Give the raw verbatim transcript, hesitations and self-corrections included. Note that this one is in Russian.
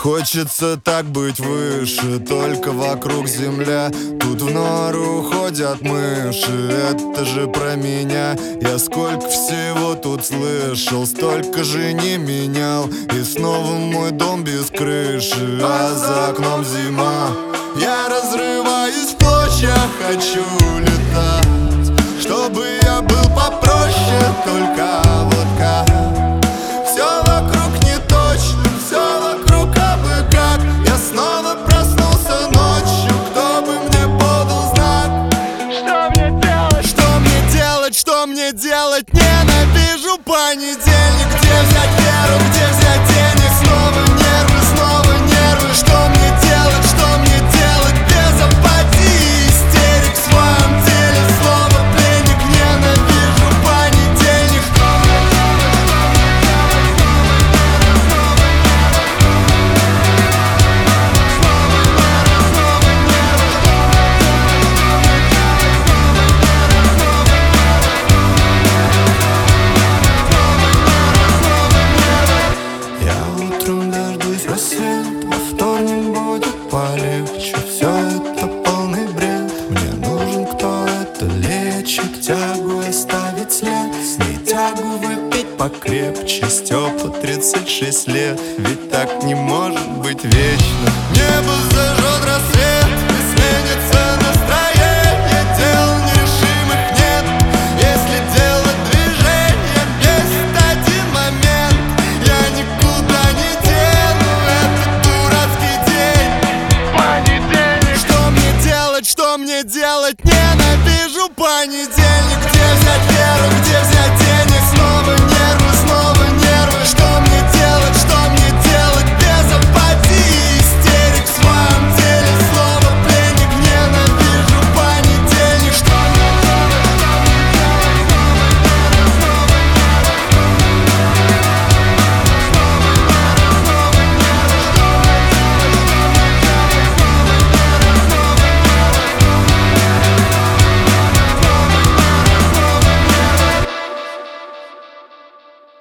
Хочется так быть выше, только вокруг земля. Тут в нору ходят мыши, это же про меня. Я сколько всего тут слышал, столько же не менял. И снова мой дом без крыши, а за окном зима. Я разрываюсь в клочья, хочу летать, чтобы я был попроще, только вот как. Все вокруг не точно, все вокруг абы как. Я снова проснулся ночью, кто бы мне подал знак. Что мне делать? Что мне делать? Что мне делать? Ненавижу понедельник. Где взять веру? Где взять денег? Снова нервы, снова нервы. Что мне делать? Что мне делать? Без апатии, истерик в своем теле. Слово пленник. Ненавижу понедельник. Я утром дождусь рассвет, во вторник будет полегче. Все это полный бред, мне нужен, кто это лечит. Тягу оставить след, с ней тягу выпить покрепче. Степа тридцать шесть лет, ведь так не может быть вечно. Небо за